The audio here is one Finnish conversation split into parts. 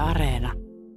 Areena.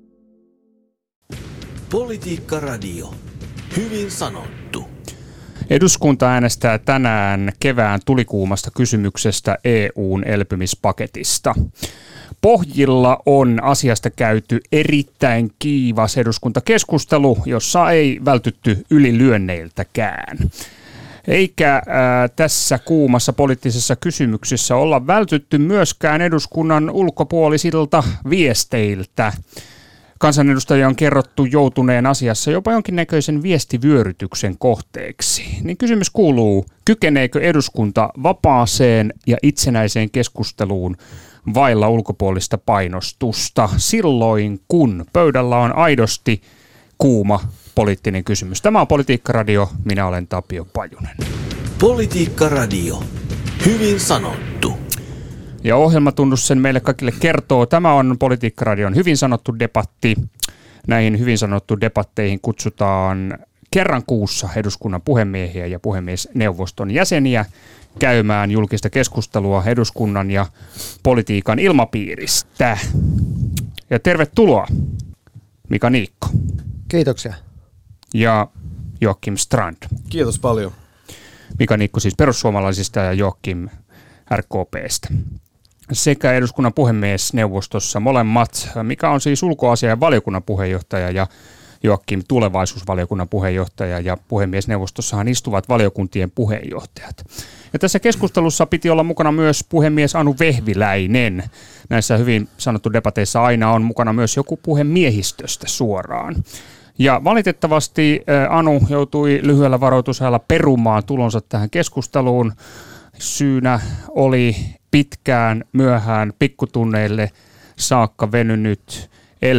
Politiikka Radio. Hyvin sanottu. Eduskunta äänestää tänään kevään tulikuumasta kysymyksestä EU:n elpymispaketista. Pohjilla on asiasta käyty erittäin kiivas eduskuntakeskustelu, jossa ei vältytty ylilyönneiltäkään. Eikä tässä kuumassa poliittisessa kysymyksessä olla vältytty myöskään eduskunnan ulkopuolisilta viesteiltä. Kansanedustajia on kerrottu joutuneen asiassa jopa jonkinnäköisen viestivyörytyksen kohteeksi. Niin kysymys kuuluu, kykeneekö eduskunta vapaaseen ja itsenäiseen keskusteluun vailla ulkopuolista painostusta silloin, kun pöydällä on aidosti kuuma poliittinen kysymys. Tämä on Politiikka Radio, minä olen Tapio Pajunen. Politiikka Radio. Hyvin sanottu. Ja ohjelmatunnus sen meille kaikille kertoo. Tämä on Politiikka Radion hyvin sanottu debatti. Näihin hyvin sanottu debatteihin kutsutaan kerran kuussa eduskunnan puhemiehiä ja puhemiesneuvoston jäseniä käymään julkista keskustelua eduskunnan ja politiikan ilmapiiristä. Ja tervetuloa Mika Niikko. Kiitoksia. Ja Joakim Strand. Kiitos paljon. Mika Niikko siis perussuomalaisista ja Joakim RKP:stä. Sekä eduskunnan puhemiesneuvostossa molemmat. Mika on siis ulkoasia- ja valiokunnan puheenjohtaja ja Joakim tulevaisuusvaliokunnan puheenjohtaja, ja puhemiesneuvostossahan istuvat valiokuntien puheenjohtajat. Ja tässä keskustelussa piti olla mukana myös puhemies Anu Vehviläinen. Näissä hyvin sanottu debateissa aina on mukana myös joku puhemiehistöstä suoraan. Ja valitettavasti Anu joutui lyhyellä varoitusajalla perumaan tulonsa tähän keskusteluun. Syynä oli pitkään myöhään pikkutunneille saakka venynyt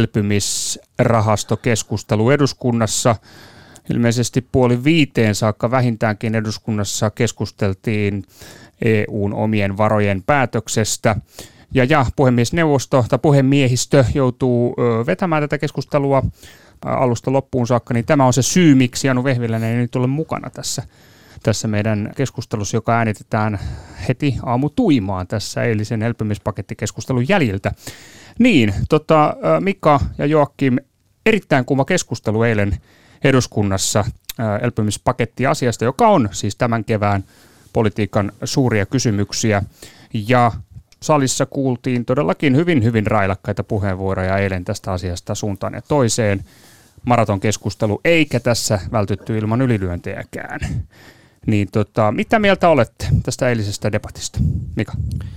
elpymisrahastokeskustelu eduskunnassa. Ilmeisesti 4:30 saakka vähintäänkin eduskunnassa keskusteltiin EU:n omien varojen päätöksestä. Ja puhemiesneuvosto tai puhemiehistö joutuu vetämään tätä keskustelua alusta loppuun saakka, niin tämä on se syy, miksi Anu Vehviläinen ei nyt ole mukana tässä meidän keskustelussa, joka äänitetään heti aamutuimaan tässä eilisen elpymispakettikeskustelun jäljiltä. Niin, Mika ja Joakim, erittäin kuuma keskustelu eilen eduskunnassa elpymispakettiasiasta, joka on siis tämän kevään politiikan suuria kysymyksiä. Ja salissa kuultiin todellakin hyvin railakkaita puheenvuoroja eilen tästä asiasta suuntaan ja toiseen. Maratonkeskustelu, eikä tässä vältytty ilman ylilyöntejäkään. Niin mitä mieltä olette tästä eilisestä debatista, Mika?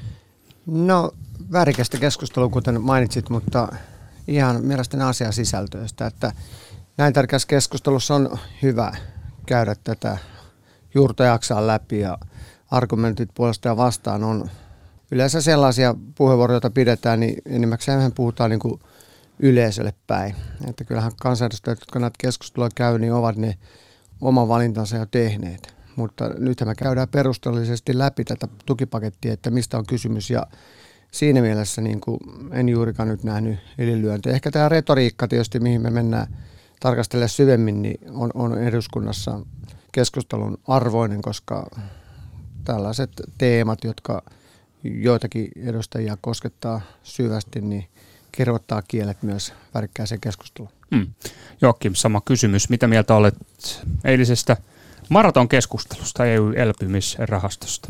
No, värikästä keskustelua, kuten mainitsit, mutta ihan mielestäni asiasisältöistä, että näin tärkeässä keskustelussa on hyvä käydä tätä juurta jaksaa läpi, ja argumentit puolesta ja vastaan on yleensä sellaisia puheenvuoroja, joita pidetään, niin enimmäkseen mehän puhutaan niin kuin yleisölle päin. Että kyllähän kansanedustajat, jotka näitä keskusteluja käy, niin ovat ne oman valintansa jo tehneet. Mutta nythän me käydään perusteellisesti läpi tätä tukipakettia, että mistä on kysymys, ja siinä mielessä niin kuin en juurikaan nyt nähnyt ylilyöntiä. Ehkä tämä retoriikka tietysti, mihin me mennään tarkastelemaan syvemmin, niin on eduskunnassa keskustelun arvoinen, koska tällaiset teemat, jotka joitakin edustajia koskettaa syvästi, niin kirjoittaa kielet myös värikkääseen keskusteluun. Joakim, sama kysymys. Mitä mieltä olet eilisestä maratonkeskustelusta EU-elpymisrahastosta?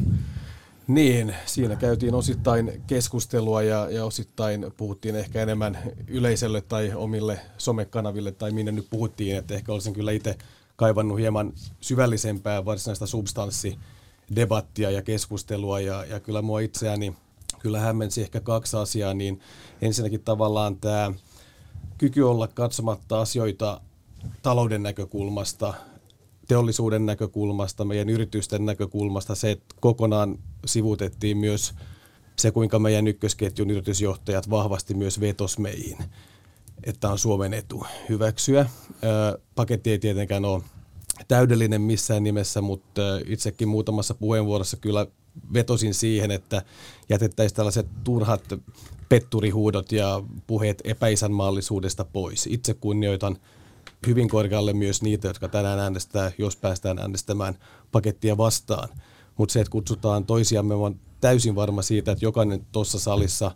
Niin, siinä käytiin osittain keskustelua ja osittain puhuttiin ehkä enemmän yleisölle tai omille somekanaville tai minne nyt puhuttiin, että ehkä olisin kyllä itse kaivannut hieman syvällisempää varsinaista substanssidebattia ja keskustelua, ja kyllä mua itseäni kyllä hämmensi ehkä kaksi asiaa, niin ensinnäkin tavallaan tämä kyky olla katsomatta asioita talouden näkökulmasta, teollisuuden näkökulmasta, meidän yritysten näkökulmasta, se, että kokonaan sivuutettiin myös se, kuinka meidän ykkösketjun yritysjohtajat vahvasti myös vetos meihin, että on Suomen etu hyväksyä. Paketti ei tietenkään ole täydellinen missään nimessä, mutta itsekin muutamassa puheenvuorossa kyllä vetosin siihen, että jätettäisiin tällaiset turhat petturihuudot ja puheet epäisänmaallisuudesta pois. Itse kunnioitan hyvin korkealle myös niitä, jotka tänään äänestää, jos päästään äänestämään pakettia vastaan. Mutta se, että kutsutaan toisiamme, olen täysin varma siitä, että jokainen tuossa salissa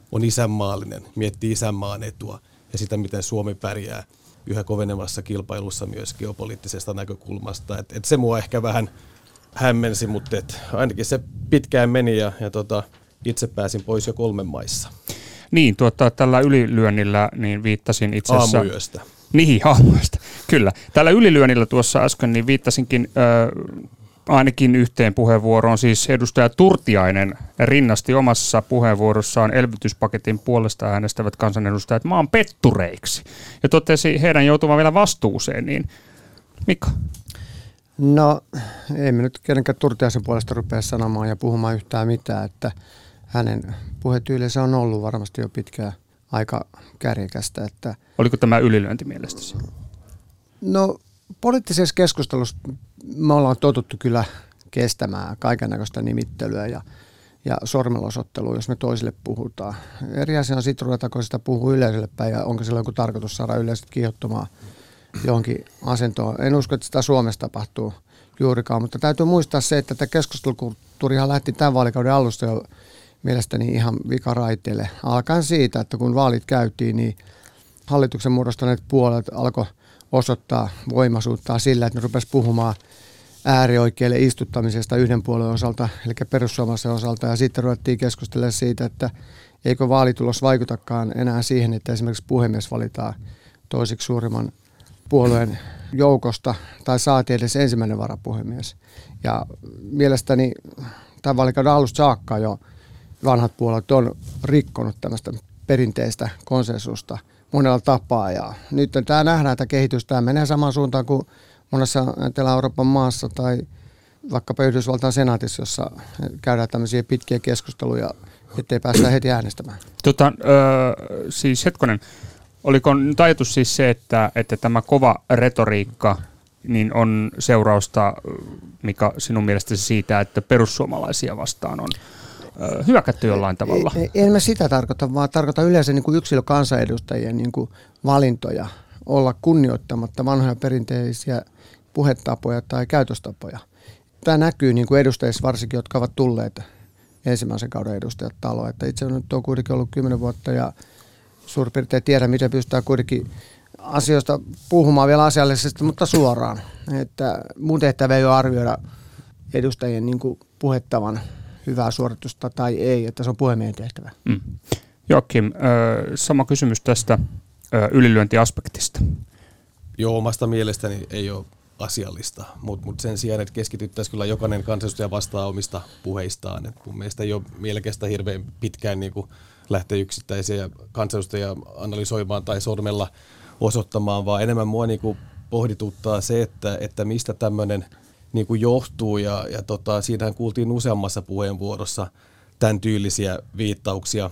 on isänmaallinen, miettii isänmaan etua ja sitä, miten Suomi pärjää yhä kovenevassa kilpailussa myös geopoliittisesta näkökulmasta. Et se mua ehkä vähän hämmensi, mutta ainakin se pitkään meni ja itse pääsin pois jo 3 maissa. Niin, tällä ylilyönnillä niin viittasin itse asiassa... Aamuyöstä. Niin, aamuyöstä, kyllä. Tällä ylilyönnillä tuossa äsken niin viittasinkin ainakin yhteen puheenvuoroon, siis edustaja Turtiainen rinnasti omassa puheenvuorossaan elvytyspaketin puolesta äänestävät kansanedustajat maan pettureiksi ja totesi heidän joutuvan vielä vastuuseen, niin Mika? No, ei me nyt kenenkään Turtiaisen puolesta rupea sanomaan ja puhumaan yhtään mitään, että hänen puhetyylinsä on ollut varmasti jo pitkään aika kärjekästä. Että oliko tämä ylilyönti mielestäsi? No, poliittisessa keskustelussa me ollaan totuttu kyllä kestämään kaikennäköistä nimittelyä ja sormelosottelua, jos me toisille puhutaan. Eri asia on sitten, ruvetaanko sitä puhua yleisölle päin ja onko sillä joku tarkoitus saada yleisöt kiihottumaan johonkin asentoon. En usko, että sitä Suomessa tapahtuu juurikaan, mutta täytyy muistaa se, että tämä keskustelukulttuurihan lähti tämän vaalikauden alusta jo mielestäni ihan vikaraiteille. Alkaen siitä, että kun vaalit käytiin, niin hallituksen muodostaneet puolet alkoi osoittaa voimaisuuttaan sillä, että ne rupesivat puhumaan äärioikeille istuttamisesta yhden puolen osalta, eli perussuomalaisen osalta, ja sitten ruvettiin keskustelemaan siitä, että eikö vaalitulos vaikutakaan enää siihen, että esimerkiksi puhemies valitaan toisiksi suurimman puolueen joukosta, tai saatiin edes ensimmäinen varapuhemies. Ja mielestäni tämän vaalikauden alusta saakka jo vanhat puolueet on rikkonut tämmöistä perinteistä konsensusta monella tapaa, ja nyt tämä nähdään, että kehitys tämä menee samaan suuntaan kuin monessa Etelä-Euroopan maassa tai vaikkapa Yhdysvaltain senaatissa, jossa käydään tämmöisiä pitkiä keskusteluja, ettei päästä heti äänestämään. Siis hetkonen, oliko nyt ajatus siis se, että tämä kova retoriikka niin on seurausta, mikä sinun mielestäsi siitä, että perussuomalaisia vastaan on hyökätty jollain tavalla? En mä sitä tarkoita, vaan tarkoitan yleensä niin kuin yksilökansanedustajien niin kuin valintoja olla kunnioittamatta vanhoja perinteisiä puhetapoja tai käytöstapoja. Tämä näkyy niin kuin edustajissa varsinkin, jotka ovat tulleet ensimmäisen kauden edustajat taloon. Että itse nyt on kuitenkin ollut 10 vuotta ja suurin piirtein tiedä, miten pystytään kuitenkin asioista puhumaan vielä asiallisesti, mutta suoraan. Että mun tehtävä ei ole arvioida edustajien niin kuin puhettavan hyvää suoritusta tai ei, että se on puhemiehen tehtävä. Joakim, sama kysymys tästä ylilyöntiaspektista. Joo, omasta mielestäni ei ole asiallista, mutta sen sijaan, että keskityttäisiin kyllä jokainen kansanedustaja vastaa omista puheistaan. Et mun mielestä ei ole mielekästä hirveän pitkään niin kuin lähteä yksittäisiä kansanedustajia analysoimaan tai sormella osoittamaan, vaan enemmän mua niin kuin pohdituttaa se, että mistä tämmöinen niin kuin johtuu, ja siinähän kuultiin useammassa puheenvuorossa tämän tyylisiä viittauksia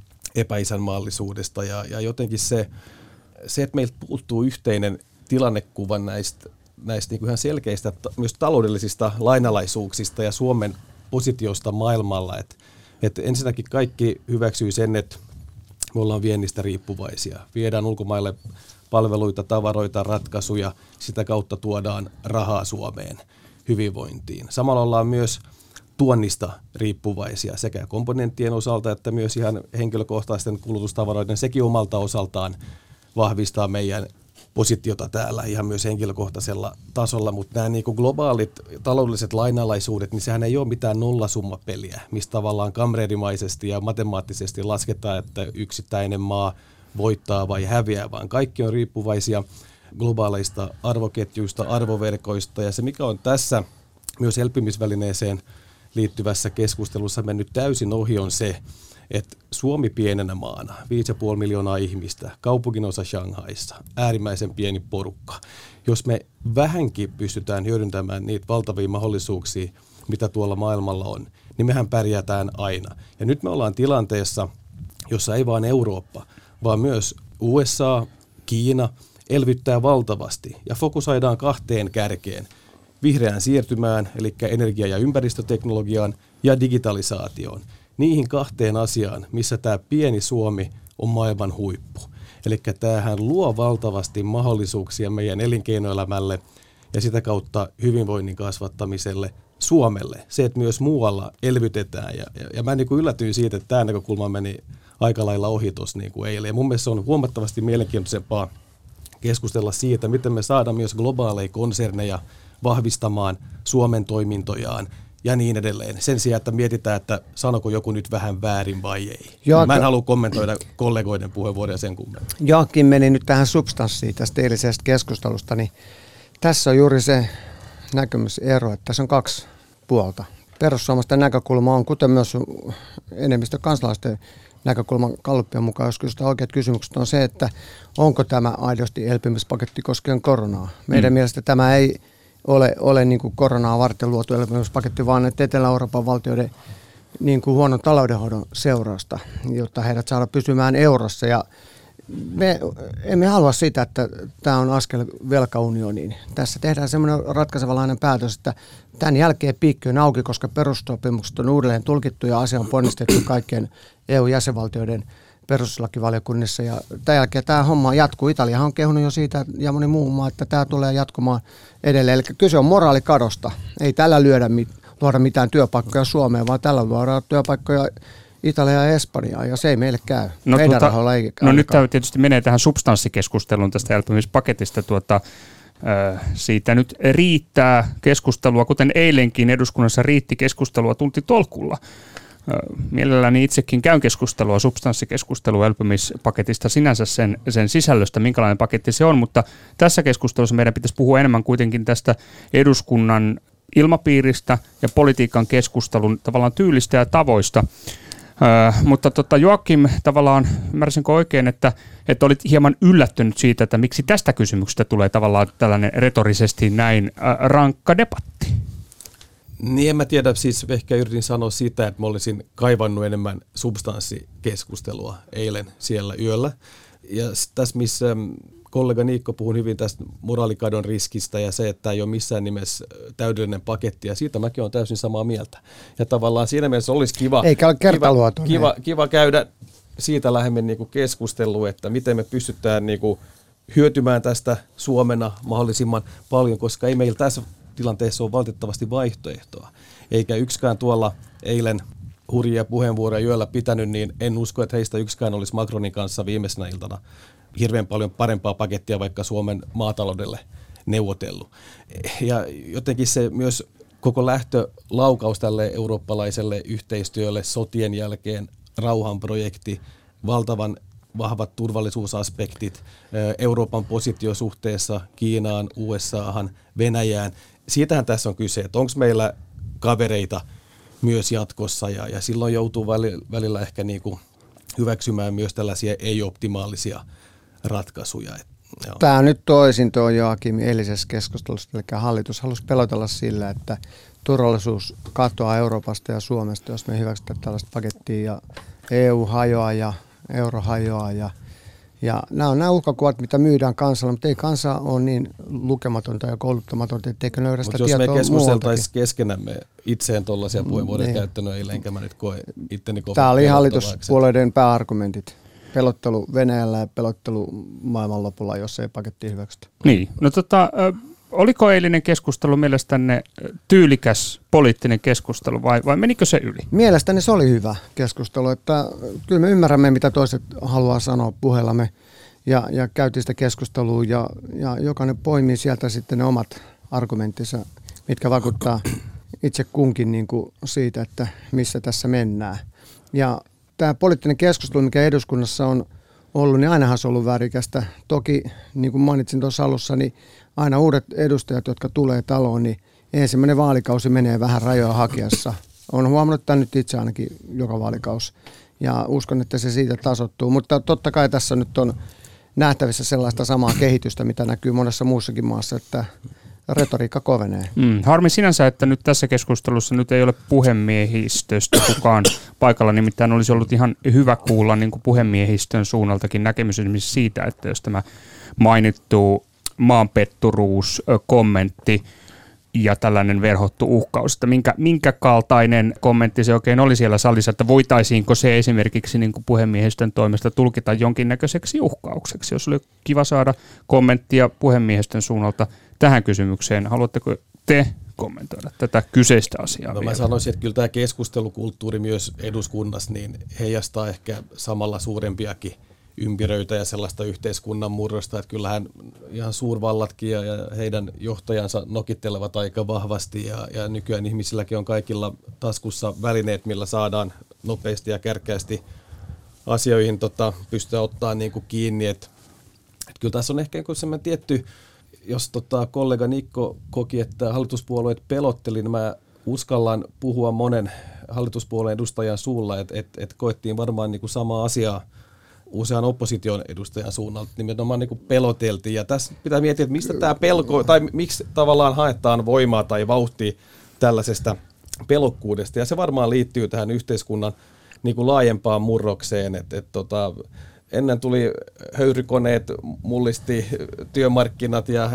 epäisänmaallisuudesta, ja jotenkin se, että meiltä puuttuu yhteinen tilannekuva näistä niin kuin ihan selkeistä myös taloudellisista lainalaisuuksista ja Suomen positiosta maailmalla, että ensinnäkin kaikki hyväksyy sen, että me ollaan viennistä riippuvaisia, viedään ulkomaille palveluita, tavaroita, ratkaisuja, sitä kautta tuodaan rahaa Suomeen hyvinvointiin. Samalla ollaan myös tuonnista riippuvaisia sekä komponenttien osalta että myös ihan henkilökohtaisten kulutustavaroiden. Sekin omalta osaltaan vahvistaa meidän positiota täällä ihan myös henkilökohtaisella tasolla, mutta nämä niin kuin globaalit taloudelliset lainalaisuudet, niin sehän ei ole mitään nollasummapeliä, mistä tavallaan kamreerimaisesti ja matemaattisesti lasketaan, että yksittäinen maa voittaa vai häviää, vaan kaikki on riippuvaisia globaaleista arvoketjuista, arvoverkoista, ja se mikä on tässä myös elpymisvälineeseen liittyvässä keskustelussa mennyt täysin ohi on se, että Suomi pienenä maana, 5,5 miljoonaa ihmistä, kaupunginosa Shanghaissa, äärimmäisen pieni porukka. Jos me vähänkin pystytään hyödyntämään niitä valtavia mahdollisuuksia, mitä tuolla maailmalla on, niin mehän pärjätään aina. Ja nyt me ollaan tilanteessa, jossa ei vain Eurooppa, vaan myös USA, Kiina elvyttää valtavasti ja fokusoidaan 2 kärkeen. Vihreään siirtymään, eli energia- ja ympäristöteknologiaan, ja digitalisaatioon. Niihin 2 asiaan, missä tämä pieni Suomi on maailman huippu. Eli tämähän luo valtavasti mahdollisuuksia meidän elinkeinoelämälle ja sitä kautta hyvinvoinnin kasvattamiselle Suomelle. Se, että myös muualla elvytetään. Ja mä niin kuin yllätyin siitä, että tämä näkökulma meni aika lailla ohi tuossa niin kuin eilen. Ja mun mielestä se on huomattavasti mielenkiintoisempaa keskustella siitä, miten me saadaan myös globaaleja konserneja vahvistamaan Suomen toimintojaan ja niin edelleen. Sen sijaan, että mietitään, että sanoko joku nyt vähän väärin vai ei. Mä en halua kommentoida kollegoiden puheenvuoroja sen kummemmin. Joakim meni nyt tähän substanssiin tästä eilisestä keskustelusta, niin tässä on juuri se näkemysero, että tässä on kaksi puolta. Perussuomalaisten näkökulma on, kuten myös enemmistö kansalaisten näkökulman Gallupien mukaan, jos kysytään oikeat kysymykset, on se, että onko tämä aidosti elpymispaketti koskien koronaa. Meidän mielestä tämä ei ole niin kuin koronaa varten luotu elpymispaketti, vaan että Etelä-Euroopan valtioiden niin kuin huonon taloudenhoidon seurausta, jotta heidät saada pysymään eurossa. Ja me emme halua sitä, että tämä on askel velkaunioniin. Tässä tehdään semmoinen ratkaisevalainen päätös, että tämän jälkeen piikki on auki, koska perussopimukset on uudelleen tulkittu ja asia on ponnistettu kaikkien EU-jäsenvaltioiden perustuslakivaliokunnissa. Ja tämän jälkeen tämä homma jatkuu. Italiahan on kehunut jo siitä ja moni muu maa, että tämä tulee jatkumaan edelleen. Eli kyse on moraalikadosta. Ei tällä luoda mitään työpaikkoja Suomeen, vaan tällä luodaan työpaikkoja Italia ja Espanjaa, ja se ei meille käy. Meidän rahoilla ei käy. No nyt tämä tietysti menee tähän substanssikeskusteluun tästä elpymispaketista. Siitä nyt riittää keskustelua, kuten eilenkin eduskunnassa riitti keskustelua tuntitolkulla. Mielelläni itsekin käyn keskustelua, substanssikeskustelua elpymispaketista sinänsä sen sisällöstä, minkälainen paketti se on, mutta tässä keskustelussa meidän pitäisi puhua enemmän kuitenkin tästä eduskunnan ilmapiiristä ja politiikan keskustelun tavallaan tyylistä ja tavoista. Mutta Joakim, tavallaan ymmärsinkö oikein, että olit hieman yllättynyt siitä, että miksi tästä kysymyksestä tulee tavallaan tällainen retorisesti näin rankka debatti? Niin en mä tiedä, siis ehkä yritin sanoa sitä, että mä olisin kaivannut enemmän substanssikeskustelua eilen siellä yöllä. Ja tässä missä kollega Niikko puhui hyvin tästä moraalikadon riskistä ja se, että ei ole missään nimessä täydellinen paketti, ja siitä mäkin olen täysin samaa mieltä. Ja tavallaan siinä mielessä olisi kiva käydä siitä lähemmin niin kuin keskustelua, että miten me pystytään niin kuin hyötymään tästä Suomena mahdollisimman paljon, koska ei meillä tässä tilanteessa ole valitettavasti vaihtoehtoa. Eikä yksikään tuolla eilen hurjia puheenvuoroja yöllä pitänyt, niin en usko, että heistä yksikään olisi Macronin kanssa viimeisenä iltana hirveän paljon parempaa pakettia vaikka Suomen maataloudelle neuvotellut. Ja jotenkin se myös koko lähtölaukaus tälle eurooppalaiselle yhteistyölle sotien jälkeen, rauhanprojekti, valtavan vahvat turvallisuusaspektit, Euroopan positio suhteessa Kiinaan, USAhan, Venäjään. Siitähän tässä on kyse, että onko meillä kavereita myös jatkossa, ja silloin joutuu välillä ehkä niin kuin hyväksymään myös tällaisia ei-optimaalisia ratkaisuja. Tämä on nyt toisin tuo Joakim eilisessä keskustelussa, eli hallitus halusi pelotella sillä, että turvallisuus katoaa Euroopasta ja Suomesta, jos me hyväksytään tällaista pakettia, ja EU hajoaa ja euro hajoaa, ja nämä on nämä uhkakuvat, mitä myydään kansalle, mutta ei kansa ole niin lukematonta ja kouluttamatonta, etteikö löydä sitä tietoa muualtakin. Jos me keskusteltaisiin keskenämme itseen tuollaisia puheenvuoroja käyttänyt eilen, enkä mä nyt koe itteni kohdalla. Tämä oli hallituspuolueiden pääargumentit. Pelottelu Venäjällä ja pelottelu maailmanlopulla, jos ei pakettia hyväksytä. Niin, no oliko eilinen keskustelu mielestänne tyylikäs poliittinen keskustelu vai menikö se yli? Mielestäni se oli hyvä keskustelu, että kyllä me ymmärrämme, mitä toiset haluaa sanoa puheellamme ja käytiin sitä keskustelua ja jokainen poimii sieltä sitten ne omat argumenttinsa, mitkä vaikuttaa itse kunkin niin kuin siitä, että missä tässä mennään. Ja tämä poliittinen keskustelu, mikä eduskunnassa on ollut, niin ainahan se on ollut värikästä. Toki, niin kuin mainitsin tuossa alussa, niin aina uudet edustajat, jotka tulee taloon, niin ensimmäinen vaalikausi menee vähän rajoja hakiessa. Olen huomannut tämän nyt itse ainakin joka vaalikausi, ja uskon, että se siitä tasoittuu. Mutta totta kai tässä nyt on nähtävissä sellaista samaa kehitystä, mitä näkyy monessa muussakin maassa, että retoriikka kovenee. Harmi sinänsä, että nyt tässä keskustelussa nyt ei ole puhemiehistöstä kukaan paikalla, nimittäin olisi ollut ihan hyvä kuulla niin kuin puhemiehistön suunnaltakin näkemys esimerkiksi siitä, että jos tämä mainittu maanpetturuus-kommentti ja tällainen verhottu uhkaus, että minkä kaltainen kommentti se oikein oli siellä salissa, että voitaisiinko se esimerkiksi niin kuin puhemiehistön toimesta tulkita jonkinnäköiseksi uhkaukseksi, jos oli kiva saada kommenttia puhemiehistön suunnalta tähän kysymykseen. Haluatteko te kommentoida tätä kyseistä asiaa? No mä sanoisin, että kyllä tämä keskustelukulttuuri myös eduskunnassa niin heijastaa ehkä samalla suurempiakin ympyröitä ja sellaista yhteiskunnan murrosta, että kyllähän ihan suurvallatkin ja heidän johtajansa nokittelevat aika vahvasti ja nykyään ihmisilläkin on kaikilla taskussa välineet, millä saadaan nopeasti ja kärkkäästi asioihin pystyä ottaa niin kuin kiinni, että kyllä tässä on ehkä semmoinen tietty, jos kollega Nikko koki, että hallituspuolueet pelotteli, niin mä uskallan puhua monen hallituspuolueen edustajan suulla, että koettiin varmaan niin kuin samaa asiaa usean opposition edustajan suunnalta, nimenomaan niin kuin peloteltiin. Ja tässä pitää miettiä, että mistä tämä pelko, tai miksi tavallaan haetaan voimaa tai vauhtia tällaisesta pelokkuudesta. Ja se varmaan liittyy tähän yhteiskunnan niin kuin laajempaan murrokseen, ennen tuli höyrykoneet, mullisti työmarkkinat ja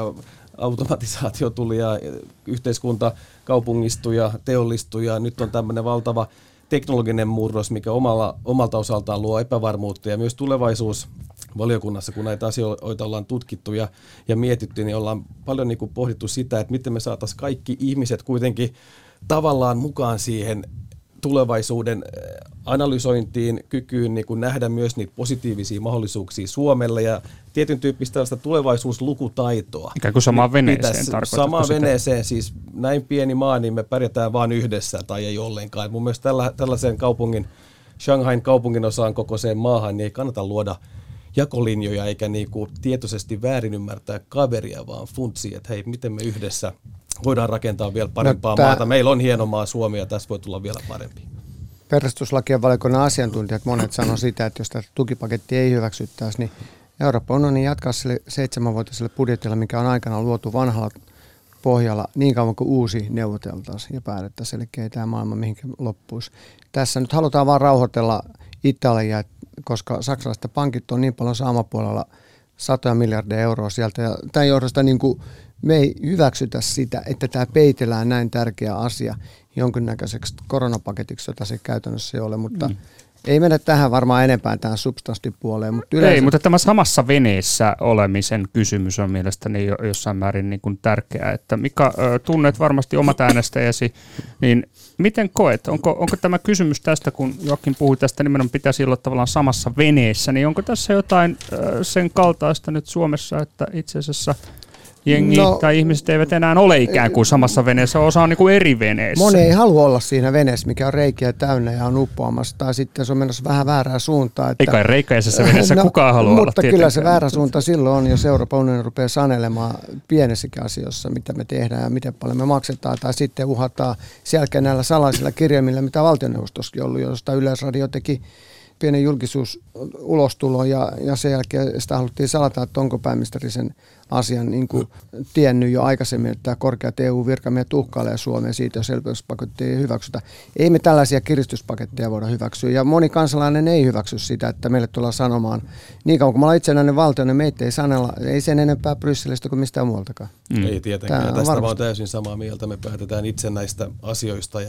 automatisaatio tuli ja yhteiskunta kaupungistui ja teollistui ja nyt on tämmöinen valtava teknologinen murros, mikä omalta osaltaan luo epävarmuutta ja myös tulevaisuusvaliokunnassa, kun näitä asioita ollaan tutkittu ja mietitty, niin ollaan paljon niin kuin pohdittu sitä, että miten me saataisiin kaikki ihmiset kuitenkin tavallaan mukaan siihen tulevaisuuden analysointiin, kykyyn niin kuin nähdä myös niitä positiivisia mahdollisuuksia Suomelle ja tietyn tyyppistä tällaista tulevaisuuslukutaitoa. Ikään kuin samaan veneeseen tarkoitatko samaan sitä? Veneeseen, siis näin pieni maa, niin me pärjätään vain yhdessä tai ei ollenkaan. Mun mielestä tällaisen kaupungin, Shanghain kaupungin osaan kokoiseen maahan, niin ei kannata luoda jakolinjoja eikä niinku tietoisesti väärin ymmärtää kaveria, vaan funtsia, että hei, miten me yhdessä voidaan rakentaa vielä parempaa maata. Meillä on hieno maa Suomi ja tässä voi tulla vielä parempi. Perustuslakien valiokunnan asiantuntijat monet sanoo sitä, että jos tätä tukipakettia ei hyväksyttäisi, niin Euroopan unioni jatkaa sille 7-vuotiselle budjetilla, mikä on aikanaan luotu vanhalla pohjalla niin kauan kuin uusi neuvoteltaisiin ja päätettäisiin, eli ei tämä maailma mihinkään loppuisi. Tässä nyt halutaan vaan rauhoitella Italiaa, koska saksalaiset pankit on niin paljon saamapuolella 100 miljardia euroa sieltä ja tämän johdosta niin kuin me ei hyväksytä sitä, että tämä peitellään näin tärkeä asia jonkinnäköiseksi koronapaketiksi, jota se käytännössä ei ole, mutta ei mennä tähän varmaan enempään tähän substanssipuoleen. Mutta yleensä... Ei, mutta tämä samassa veneessä olemisen kysymys on mielestäni jossain määrin niin kuin tärkeää. Että Mika, tunnet varmasti omat äänestäjäsi, niin miten koet? Onko tämä kysymys tästä, kun Joakim puhui tästä, nimenomaan pitäisi olla tavallaan samassa veneessä, niin onko tässä jotain sen kaltaista nyt Suomessa, että itse asiassa jengi tai ihmiset eivät enää ole ikään kuin samassa veneessä, osa on niin kuin eri veneessä. Moni ei halua olla siinä veneessä, mikä on reikiä täynnä ja on uppoamassa, tai sitten se on menossa vähän väärään suuntaan. Että... Ei kai reikäisessä veneessä kukaan halua olla mutta kyllä se väärä suunta silloin on, jos Euroopan unioni rupeaa sanelemaan pienessäkin asioissa, mitä me tehdään ja miten paljon me maksetaan, tai sitten uhataan sielläkin näillä salaisilla kirjelmillä, mitä valtioneuvostossakin on ollut, josta Yleisradio teki pienen julkisuusulostulon ja sen jälkeen sitä haluttiin salata, että onko pääministeri sen asian niin kuin tiennyt jo aikaisemmin, että korkeat EU-virkamiehet uhkailee Suomeen siitä, jos elpymispakettia ei hyväksytä. Ei me tällaisia kiristyspaketteja voida hyväksyä ja moni kansalainen ei hyväksy sitä, että meille tullaan sanomaan, niin kauan kun me ollaan itsenäinen valtio, niin meitä ei sanella, ei sen enempää Brysselistä kuin mistään muualtakaan. Ei tietenkään, tästä mä oon täysin samaa mieltä, me päätetään itse näistä asioista,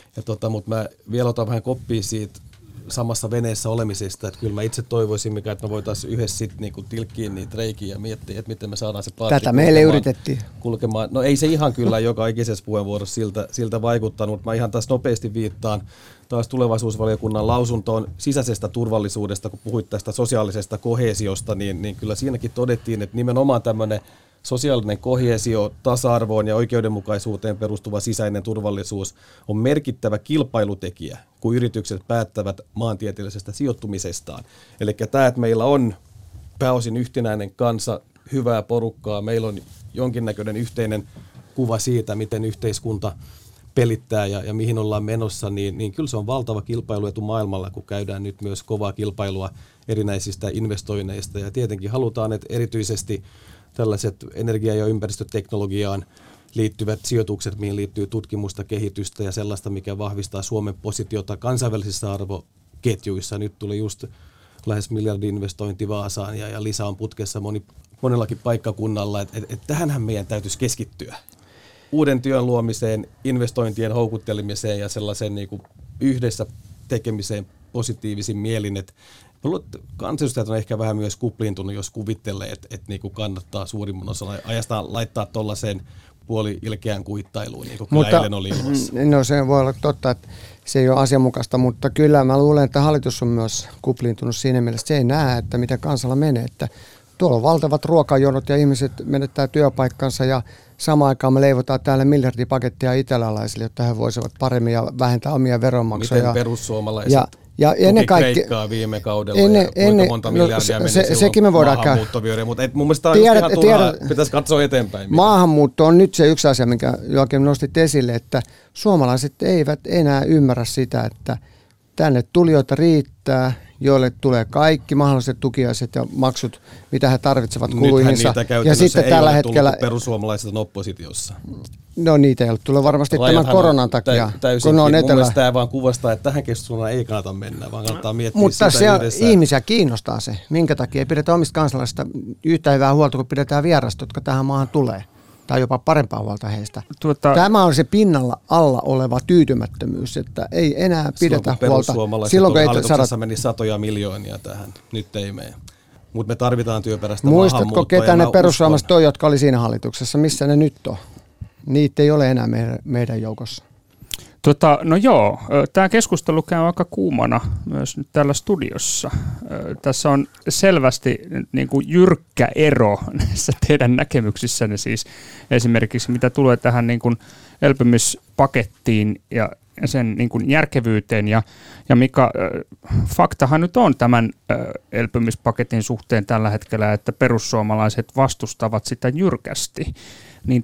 mutta mä vielä otan vähän koppia siitä samassa veneessä olemisesta, että kyllä mä itse toivoisin, että me voitaisiin yhdessä sitten niinku tilkkiä niitä reikiä ja miettiä, että miten me saadaan se paatti tätä meille yritettiin kulkemaan. No ei se ihan kyllä joka ikisessä puheenvuorossa siltä vaikuttanut, mutta mä ihan tässä nopeasti viittaan taas tulevaisuusvaliokunnan lausuntoon sisäisestä turvallisuudesta, kun puhuit tästä sosiaalisesta koheesiosta, niin kyllä siinäkin todettiin, että nimenomaan tämmöinen sosiaalinen koheesio, tasa-arvoon ja oikeudenmukaisuuteen perustuva sisäinen turvallisuus on merkittävä kilpailutekijä, kun yritykset päättävät maantieteellisestä sijoittumisestaan. Eli tämä, että meillä on pääosin yhtenäinen kansa, hyvää porukkaa, meillä on jonkinnäköinen yhteinen kuva siitä, miten yhteiskunta pelittää ja mihin ollaan menossa, niin kyllä se on valtava kilpailuetu maailmalla, kun käydään nyt myös kovaa kilpailua erinäisistä investoinneista. Ja tietenkin halutaan, että erityisesti tällaiset energia- ja ympäristöteknologiaan liittyvät sijoitukset, mihin liittyy tutkimusta, kehitystä ja sellaista, mikä vahvistaa Suomen positiota kansainvälisissä arvoketjuissa. Nyt tuli just lähes miljardi-investointi Vaasaan ja lisää on putkessa monellakin paikkakunnalla. Tähänhän meidän täytyisi keskittyä. Uuden työn luomiseen, investointien houkuttelemiseen ja sellaisen niin kuin yhdessä tekemiseen positiivisin mielin. Kansanedustajat on ehkä vähän myös kupliintunut, jos kuvittelee, että niin kuin kannattaa suurimman osan ajasta laittaa tuollaiseen puoli ilkeään kuittailuun, niin kuin kyllä eilen oli ilmassa. No se voi olla totta, että se ei ole asianmukaista, mutta kyllä mä luulen, että hallitus on myös kupliintunut siinä mielessä, että se ei näe, että mitä kansalla menee. Että tuolla on valtavat ruokajonot ja ihmiset menettää työpaikkansa ja samaan aikaan me leivotaan täällä miljardipakettia italialaisille, jotta he voisivat paremmin ja vähentää omia veronmaksuja. Miten perussuomalaiset ja ennen kaikkea Kreikkaa viime kaudella kuinka monta miljardia meni sekin me voidaan maahanmuuttovyöriä, mutta mun mielestä tämä on ihan turhaa, pitäisi katsoa eteenpäin. Maahanmuutto on nyt se yksi asia, minkä Joakim nostit esille, että suomalaiset eivät enää ymmärrä sitä, että tänne tulijoita riittää, joille tulee kaikki mahdolliset tukiaiset ja maksut, mitä he tarvitsevat kuluihinsa. Ja sitten tällä hetkellä perussuomalaiset on oppositiossa. No niitä ei ole tullut varmasti tämän koronan takia. Täysin. Mun mielestä tämä vaan kuvastaa, että tähän keskusteluun ei kannata mennä, vaan kannattaa miettiä mutta sitä yhdessä. Mutta ihmisiä kiinnostaa se, minkä takia ei pidetä omista kansalaisista yhtä hyvää huolta, kun pidetään vierasta, jotka tähän maahan tulee. Tai jopa parempaa huolta heistä. Tämä on se pinnalla alla oleva tyytymättömyys, että ei enää pidetä huolta. Silloin kun hallituksessa meni satoja miljoonia tähän, nyt ei mene. Mutta me tarvitaan työperäistä maahanmuuttoa. Muistatko, ketä ne perussuomalaiset on, jotka oli siinä hallituksessa? Missä ne nyt on? Niitä ei ole enää meidän joukossa. No joo, tämä keskustelu käy aika kuumana myös nyt täällä studiossa. Tässä on selvästi niin kuin jyrkkä ero näissä teidän näkemyksissänne siis esimerkiksi mitä tulee tähän niin kuin elpymispakettiin ja sen niin kuin järkevyyteen ja Mika, faktahan nyt on tämän elpymispaketin suhteen tällä hetkellä, että perussuomalaiset vastustavat sitä jyrkästi, niin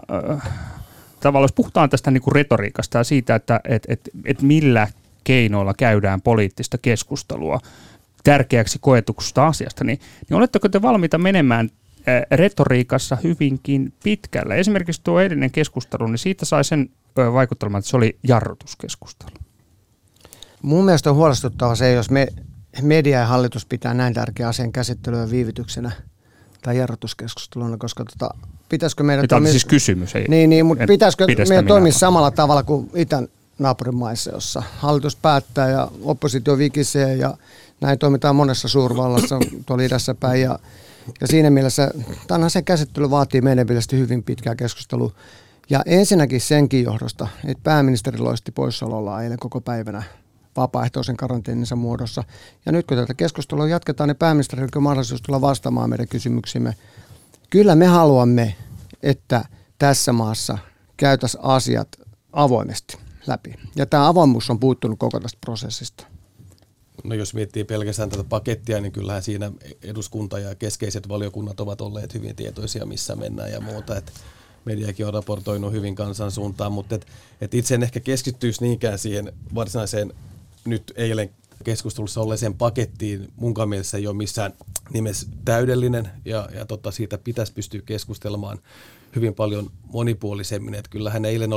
tavallaan jos puhutaan tästä niin kuin retoriikasta ja siitä, että millä keinoilla käydään poliittista keskustelua tärkeäksi koetuksesta asiasta, niin oletteko te valmiita menemään retoriikassa hyvinkin pitkälle? Esimerkiksi tuo edellinen keskustelu, niin siitä sai sen vaikutelman, että se oli jarrutuskeskustelu. Mun mielestä on huolestuttava se, jos media ja hallitus pitää näin tärkeä asian käsittelyä viivytyksenä tai jarrutuskeskusteluna, koska pitäisikö meidän toimia... siis kysymys. Mutta pitäisikö meidän toimia samalla tavalla kuin itän naapurimaissa, jossa hallitus päättää ja oppositio vikisee ja näin toimitaan monessa suurvallassa tuolla idässä päin. Ja siinä mielessä tämän sen käsittely vaatii meidän mielestä hyvin pitkää keskustelua. Ja ensinnäkin senkin johdosta, että pääministeri loisti poissaolollaan eilen koko päivänä vapaaehtoisen karanteeninsa muodossa. Ja nyt kun tätä keskustelua jatketaan, niin pääministerillä on mahdollisuus tulla vastaamaan meidän kysymyksimme. Kyllä me haluamme, että tässä maassa käytäisiin asiat avoimesti läpi. Ja tämä avoimuus on puuttunut koko tästä prosessista. No jos miettii pelkästään tätä pakettia, niin kyllähän siinä eduskunta ja keskeiset valiokunnat ovat olleet hyvin tietoisia, missä mennään ja muuta. Et mediakin on raportoinut hyvin kansan suuntaan, mutta et itse en ehkä keskittyisi niinkään siihen varsinaiseen nyt eilen keskustelussa olleeseen pakettiin. Munkaan mielessä ei ole missään nimessä täydellinen ja siitä pitäisi pystyä keskustelemaan hyvin paljon monipuolisemmin. Et kyllähän eilen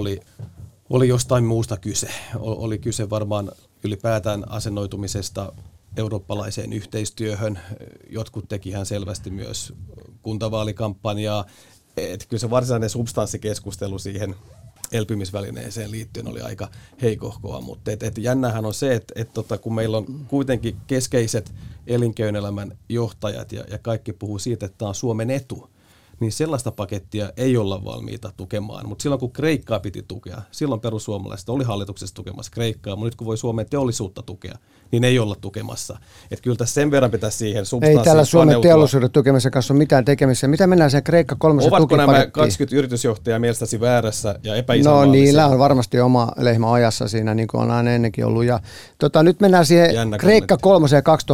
oli jostain muusta kyse. Oli kyse varmaan ylipäätään asennoitumisesta eurooppalaiseen yhteistyöhön. Jotkut tekihän selvästi myös kuntavaalikampanjaa. Et kyllä se varsinainen substanssikeskustelu siihen elpymisvälineeseen liittyen oli aika heikohkoa, mutta jännähän on se, että kun meillä on kuitenkin keskeiset elinkeinoelämän johtajat ja kaikki puhuu siitä, että tämä on Suomen etu, niin sellaista pakettia ei olla valmiita tukemaan. Mutta silloin kun Kreikkaa piti tukea, silloin perussuomalaiset oli hallituksessa tukemassa Kreikkaa, mutta nyt kun voi Suomen teollisuutta tukea, niin ei olla tukemassa. Että kyllä tässä sen verran pitäisi siihen substanssiin ei tällä Suomen paneutua. Teollisuuden tukemisen kanssa ole mitään tekemistä. Mitä mennään sen Kreikka 3 tukipakettiin? Ovatko nämä 20 yritysjohtajaa mielestäsi väärässä ja epäisänmaallisia? No niillä on varmasti oma lehmä ajassa siinä, niin kuin on aina ennenkin ollut. Ja, nyt mennään siihen Kreikka 3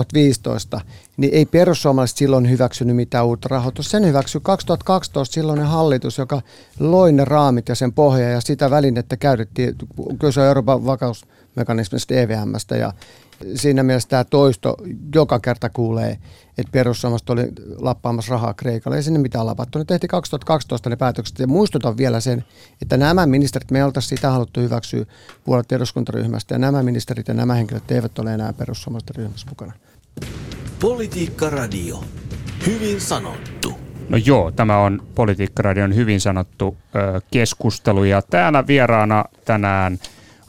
2015, niin ei perussuomalaiset silloin hyväksynyt mitään uutta rahoitusta. Sen hyväksyi 2012 silloinen hallitus, joka loi ne raamit ja sen pohja ja sitä välinettä käytettiin, kyllä se on Euroopan vakausmekanismista EVM:stä ja siinä mielessä tämä toisto joka kerta kuulee, että perussuomalaiset oli lappaamassa rahaa Kreikalle. Ei sinne mitään lapattu. Ne tehtiin 2012 ne päätökset. Ja muistutan vielä sen, että nämä ministerit, me ei oltaisi sitä haluttu hyväksyä puolet eduskuntaryhmästä. Ja nämä ministerit ja nämä henkilöt eivät ole enää perussuomalaisten ryhmässä mukana. Politiikka Radio. Hyvin sanottu. No joo, tämä on Politiikka-radion hyvin sanottu keskustelu. Ja täällä vieraana tänään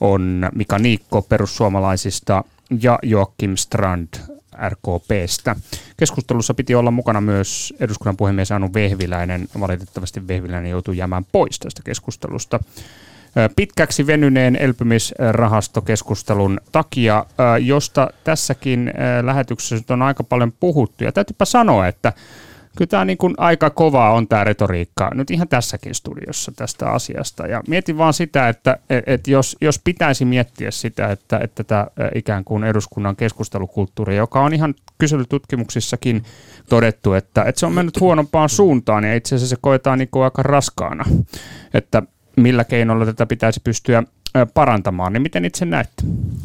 on Mika Niikko perussuomalaisista ja Joakim Strand RKP:stä. Keskustelussa piti olla mukana myös eduskunnan puhemies Anu Vehviläinen. Valitettavasti Vehviläinen joutui jäämään pois tästä keskustelusta pitkäksi venyneen elpymisrahastokeskustelun takia, josta tässäkin lähetyksessä on aika paljon puhuttu. Ja täytyypä sanoa, että kyllä tämä niin kuin aika kovaa on tämä retoriikka nyt ihan tässäkin studiossa tästä asiasta. Ja mietin vaan sitä, että jos pitäisi miettiä sitä, että tämä ikään kuin eduskunnan keskustelukulttuuri, joka on ihan kyselytutkimuksissakin todettu, että se on mennyt huonompaan suuntaan ja itse asiassa se koetaan niin kuin aika raskaana, että millä keinoilla tätä pitäisi pystyä parantamaan, niin miten itse näette?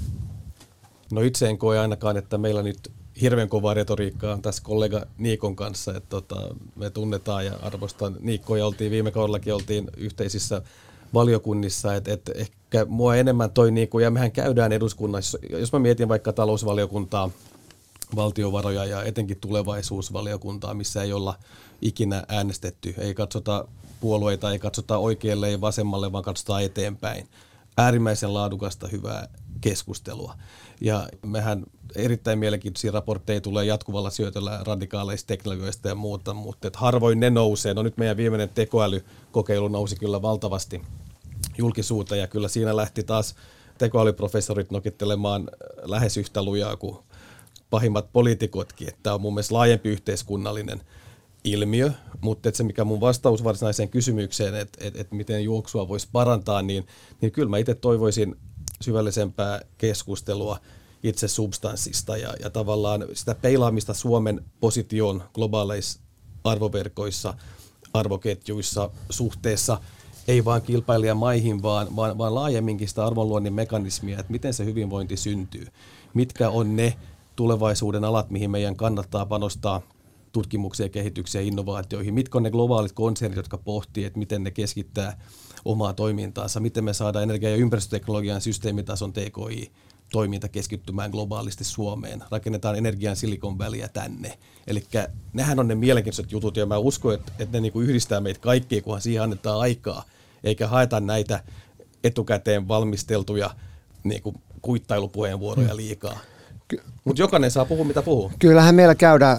No itse en koe ainakaan, että meillä nyt hirveän kovaa retoriikkaa tässä kollega Niikon kanssa, että me tunnetaan ja arvostan Niikkoa ja viime kaudellakin oltiin yhteisissä valiokunnissa, että ehkä mua enemmän toi Niikko, ja mehän käydään eduskunnassa, jos mä mietin vaikka talousvaliokuntaa, valtiovaroja ja etenkin tulevaisuusvaliokuntaa, missä ei olla ikinä äänestetty, ei katsota puolueita, ei katsota oikealle ja vasemmalle, vaan katsotaan eteenpäin. Äärimmäisen laadukasta, hyvää keskustelua. Ja mehän erittäin mielenkiintoisia raportteja tulee jatkuvalla syötöllä radikaaleista teknologioista ja muuta, mutta harvoin ne nousee. No nyt meidän viimeinen tekoälykokeilu nousi kyllä valtavasti julkisuuteen, ja kyllä siinä lähti taas tekoälyprofessorit nokittelemaan lähes yhtä lujaa kuin pahimmat poliitikotkin. Tämä on mun mielestä laajempi yhteiskunnallinen ilmiö, mutta se mikä mun vastaus varsinaiseen kysymykseen, että miten juoksua voisi parantaa, niin kyllä mä itse toivoisin syvällisempää keskustelua itse substanssista ja tavallaan sitä peilaamista Suomen positioon globaaleissa arvoverkoissa, arvoketjuissa, suhteessa, ei vaan kilpailijamaihin, vaan laajemminkin sitä arvonluonnin mekanismia, että miten se hyvinvointi syntyy, mitkä on ne tulevaisuuden alat, mihin meidän kannattaa panostaa tutkimukseen, kehitykseen ja innovaatioihin, mitkä on ne globaalit konsernit, jotka pohtii, että miten ne keskittää omaa toimintaansa, miten me saadaan energia- ja ympäristöteknologian systeemitason TKI-toiminta keskittymään globaalisti Suomeen. Rakennetaan energian Silicon Valleyä tänne. Eli nehän on ne mielenkiintoiset jutut, ja mä uskon, että ne niinku yhdistää meitä kaikkia, kunhan siihen annetaan aikaa, eikä haeta näitä etukäteen valmisteltuja niinku kuittailupuheenvuoroja liikaa. Mutta jokainen saa puhua, mitä puhuu. Kyllähän meillä käydään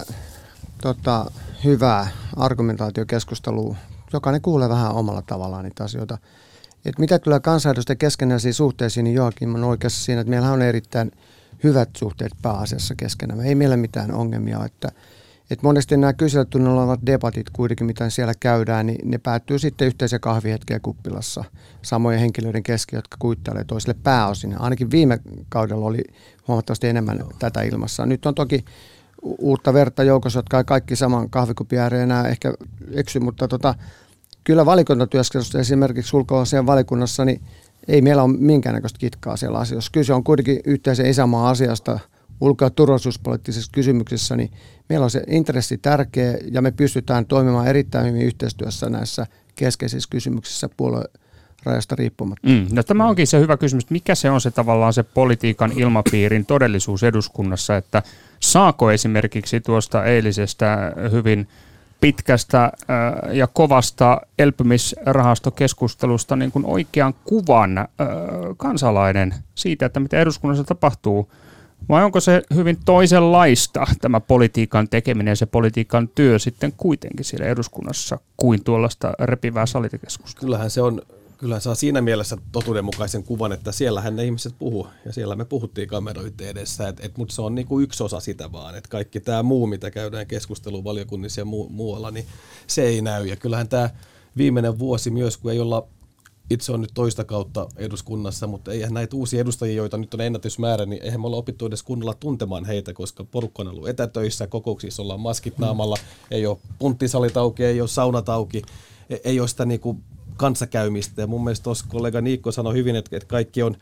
hyvää argumentaatiokeskustelua. Jokainen kuulee vähän omalla tavallaan niitä asioita. Et mitä tulee kansanedustajien keskenäisiin suhteisiin, niin Joakim on oikeassa siinä, että meillä on erittäin hyvät suhteet pääasiassa keskenään. Ei meillä mitään ongelmia. Että monesti nämä kyselytunnilla olevat debatit kuitenkin, mitä siellä käydään, niin ne päättyy sitten yhteisen kahvihetkeen kuppilassa samojen henkilöiden kesken, jotka kuittailee toisille pääosin. Ainakin viime kaudella oli huomattavasti enemmän tätä ilmassa. Nyt on toki uutta verta joukossa, jotka ei kaikki saman kahvikupin ääreen enää ehkä eksy, mutta kyllä valikuntatyöskentelyssä esimerkiksi ulkoasian valikunnassa, niin ei meillä ole minkäännäköistä kitkaa siellä asioissa. Kyse on kuitenkin yhteisen isänmaan asiasta ulko- ja turvallisuuspoliittisissa kysymyksissä, niin meillä on se intressi tärkeä ja me pystytään toimimaan erittäin hyvin yhteistyössä näissä keskeisissä kysymyksissä puoluerajasta riippumatta. No tämä onkin se hyvä kysymys, mikä se on se tavallaan se politiikan ilmapiirin todellisuus eduskunnassa, että saako esimerkiksi tuosta eilisestä hyvin pitkästä ja kovasta elpymisrahastokeskustelusta niin kuin oikean kuvan kansalainen siitä, että mitä eduskunnassa tapahtuu, vai onko se hyvin toisenlaista tämä politiikan tekeminen ja se politiikan työ sitten kuitenkin siellä eduskunnassa kuin tuollaista repivää salitekeskustelua? Kyllähän saa siinä mielessä totuudenmukaisen kuvan, että siellähän ne ihmiset puhuu, ja siellä me puhuttiin kameroiden edessä, mutta se on niin kuin yksi osa sitä vaan, että kaikki tämä muu, mitä käydään keskustelua valiokunnissa ja muualla, niin se ei näy. Ja kyllähän tämä viimeinen vuosi myös, kun ei olla, itse on nyt toista kautta eduskunnassa, mutta eihän näitä uusia edustajia, joita nyt on ennätysmäärä, niin eihän me olla opittu edes kunnolla tuntemaan heitä, koska porukka on ollut etätöissä, kokouksissa ollaan maskit naamalla, ei ole punttisalit auki, ei ole saunat auki, ei ole sitä niinku kanssakäymistä, ja mun mielestä tuossa kollega Niikko sanoi hyvin, että kaikki on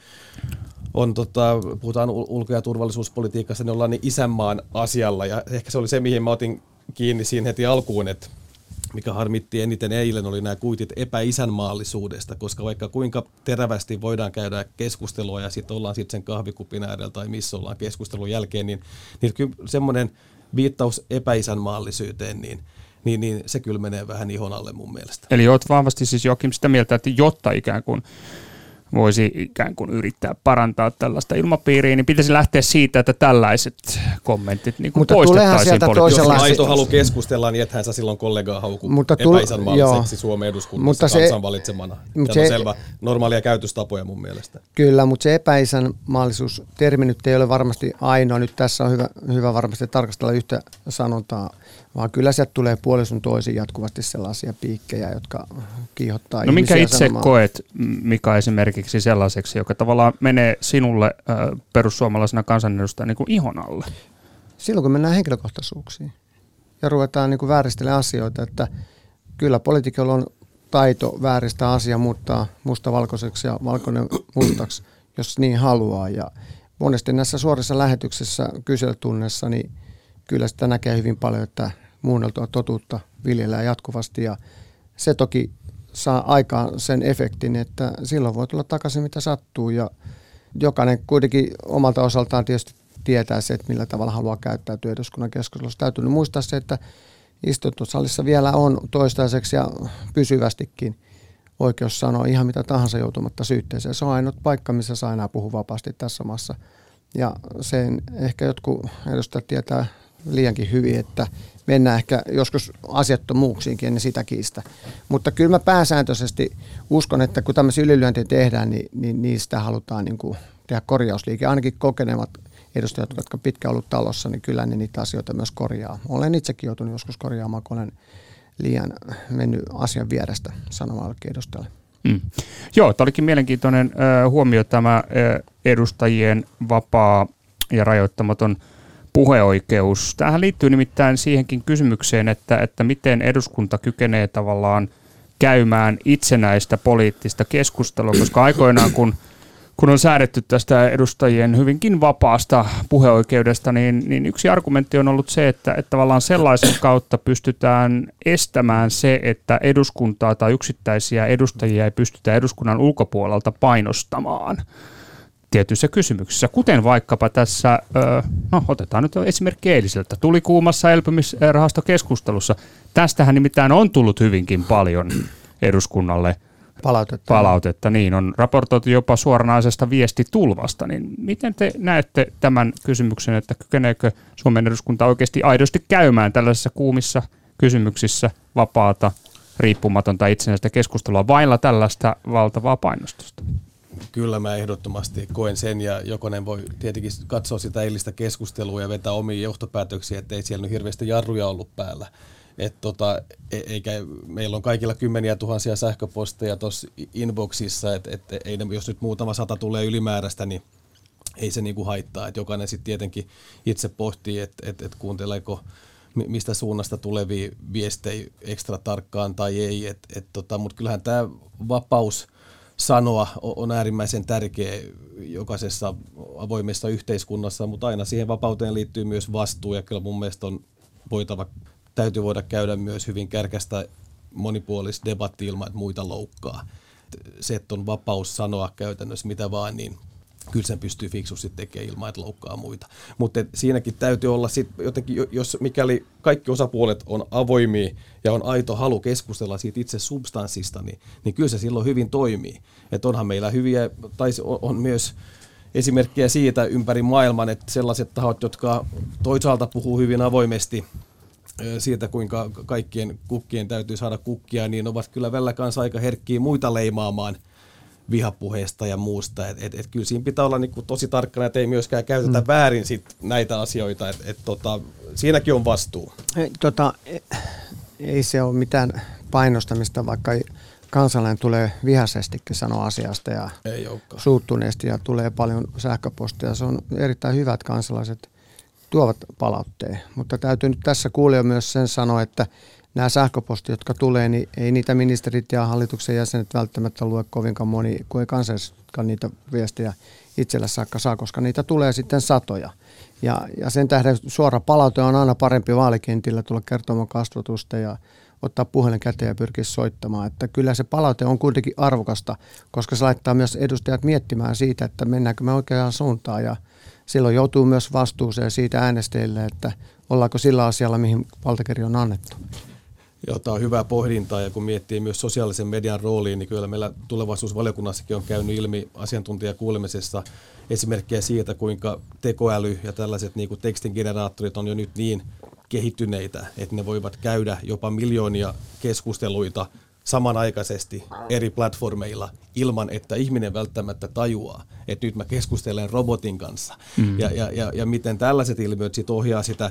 puhutaan ulko- ja turvallisuuspolitiikassa, niin ollaan niin isänmaan asialla, ja ehkä se oli se, mihin mä otin kiinni siinä heti alkuun, että mikä harmitti eniten eilen, oli nämä kuitit epäisänmaallisuudesta, koska vaikka kuinka terävästi voidaan käydä keskustelua, ja sitten ollaan sitten sen kahvikupin äärellä tai missä ollaan keskustelun jälkeen, niin kyllä semmoinen viittaus epäisänmaallisyyteen, niin se kyllä menee vähän ihon alle mun mielestä. Eli olet vahvasti siis Joakim sitä mieltä, että jotta ikään kuin voisi ikään kuin yrittää parantaa tällaista ilmapiiriä, niin pitäisi lähteä siitä, että tällaiset kommentit niin kuin poistettaisiin poliittisesta. Jos aito halu keskustella, niin ethän sä silloin kollegaa hauku epäisänmaalliseksi Suomen eduskunnassa kansan valitsemana. Se on selvä normaalia käytöstapoja mun mielestä. Kyllä, mutta se epäisänmaallisuus-termi nyt ei ole varmasti ainoa. Nyt tässä on hyvä varmasti tarkastella yhtä sanontaa, vaan kyllä sieltä tulee puoli sun toisin jatkuvasti sellaisia piikkejä, jotka kiihottaa ihmisiä. Mikä itse koet, Mika, esimerkiksi sellaiseksi, joka tavallaan menee sinulle perussuomalaisena kansanedustajana niin kuin ihon alle? Silloin kun mennään henkilökohtaisuuksiin ja ruvetaan niin kuin vääristelemään asioita, että kyllä poliitikolla on taito vääristää asia, muuttaa musta valkoiseksi ja valkoinen mustaksi, jos niin haluaa. Ja monesti näissä suorissa lähetyksissä kyselytunneissa, niin kyllä sitä näkee hyvin paljon, että muunneltua totuutta viljellään jatkuvasti ja se toki saa aikaan sen efektin, että silloin voi tulla takaisin mitä sattuu ja jokainen kuitenkin omalta osaltaan tietysti tietää se, että millä tavalla haluaa käyttäytyä eduskunnan keskustelussa. Täytyy muistaa se, että istuntosalissa vielä on toistaiseksi ja pysyvästikin oikeus sanoa ihan mitä tahansa joutumatta syytteeseen. Se on ainut paikka, missä saa enää puhua vapaasti tässä maassa. Ja sen ehkä jotkut edustajat tietää liiankin hyvin, että mennään ehkä joskus asiattomuuksiinkin ennen sitä kiistä. Mutta kyllä mä pääsääntöisesti uskon, että kun tämmöisiä ylilyöntiä tehdään, niin niistä halutaan niin kuin tehdä korjausliike. Ainakin kokenevat edustajat, jotka pitkään ollut talossa, niin kyllä ne niitä asioita myös korjaa. Olen itsekin joutunut joskus korjaamaan, kun olen liian mennyt asian vierestä sanomallekin edustajalle. Joo, tämä olikin mielenkiintoinen huomio tämä edustajien vapaa ja rajoittamaton puheoikeus. Tämähän liittyy nimittäin siihenkin kysymykseen, että miten eduskunta kykenee tavallaan käymään itsenäistä poliittista keskustelua, koska aikoinaan kun on säädetty tästä edustajien hyvinkin vapaasta puheoikeudesta, niin yksi argumentti on ollut se, että tavallaan sellaisen kautta pystytään estämään se, että eduskuntaa tai yksittäisiä edustajia ei pystytä eduskunnan ulkopuolelta painostamaan tietyissä kysymyksissä, kuten vaikkapa tässä, otetaan nyt esimerkki eiliseltä, tulikuumassa elpymisrahastokeskustelussa. Tästähän nimittäin on tullut hyvinkin paljon eduskunnalle palautetta. Niin on raportoitu jopa suoranaisesta viestitulvasta. Niin miten te näette tämän kysymyksen, että kykeneekö Suomen eduskunta oikeasti aidosti käymään tällaisissa kuumissa kysymyksissä vapaata, riippumatonta itsenäistä keskustelua vailla tällaista valtavaa painostusta? Kyllä mä ehdottomasti koen sen ja jokainen voi tietenkin katsoa sitä eilistä keskustelua ja vetää omia johtopäätöksiä, että ei siellä nyt hirveästi jarruja ollut päällä. Eikä meillä on kaikilla kymmeniä tuhansia sähköposteja tuossa inboxissa, että jos nyt muutama 100 tulee ylimääräistä, niin ei se niinku haittaa. Et jokainen sitten tietenkin itse pohtii, että kuunteleeko mistä suunnasta tulevia viestejä ekstra tarkkaan tai ei. Mutta kyllähän tämä vapaus sanoa on äärimmäisen tärkeä jokaisessa avoimessa yhteiskunnassa, mutta aina siihen vapauteen liittyy myös vastuu ja kyllä mun mielestä täytyy voida käydä myös hyvin kärkästä monipuolista debattia ilman, että muita loukkaa. Se, että on vapaus sanoa käytännössä mitä vaan, niin kyllä sen pystyy fiksusti tekemään ilman, että loukkaa muita. Mutta siinäkin täytyy olla sitten jotenkin, mikäli kaikki osapuolet on avoimia ja on aito halu keskustella siitä itse substanssista, niin kyllä se silloin hyvin toimii. Että onhan meillä hyviä, tai on myös esimerkkejä siitä ympäri maailman, että sellaiset tahot, jotka toisaalta puhuu hyvin avoimesti siitä, kuinka kaikkien kukkien täytyy saada kukkia, niin ovat kyllä välillä kanssa aika herkkiä muita leimaamaan vihapuheesta ja muusta. Et kyllä siinä pitää olla niinku tosi tarkkana, että ei myöskään käytetä väärin sit näitä asioita. Siinäkin on vastuu. Ei se ole mitään painostamista, vaikka kansalainen tulee vihaisestikin sanoa asiasta ja suuttuneesti ja tulee paljon sähköpostia. Se on erittäin hyvä, että kansalaiset tuovat palautteen, mutta täytyy nyt tässä kuulia myös sen sanoa, että nämä sähköpostit, jotka tulee, niin ei niitä ministerit ja hallituksen jäsenet välttämättä lue kovinkaan moni, kuin ei kansalaisetkaan niitä viestejä itselle saakka saa, koska niitä tulee sitten satoja. Ja sen tähden suora palaute on aina parempi vaalikentillä tulla kertomaan kasvatusta ja ottaa puhelin käteen ja pyrkiä soittamaan. Että kyllä se palaute on kuitenkin arvokasta, koska se laittaa myös edustajat miettimään siitä, että mennäänkö me oikeaan suuntaan ja silloin joutuu myös vastuuseen siitä äänestäjille, että ollaanko sillä asialla, mihin valtakirja on annettu. Joo, tämä on hyvää pohdintaa, ja kun miettii myös sosiaalisen median rooliin, niin kyllä meillä tulevaisuusvaliokunnassakin on käynyt ilmi asiantuntijakuulemisessa esimerkkejä siitä, kuinka tekoäly ja tällaiset niin kuin tekstingeneraattorit on jo nyt niin kehittyneitä, että ne voivat käydä jopa miljoonia keskusteluita samanaikaisesti eri platformeilla ilman, että ihminen välttämättä tajuaa, että nyt mä keskustelen robotin kanssa. Ja miten tällaiset ilmiöt sit ohjaa sitä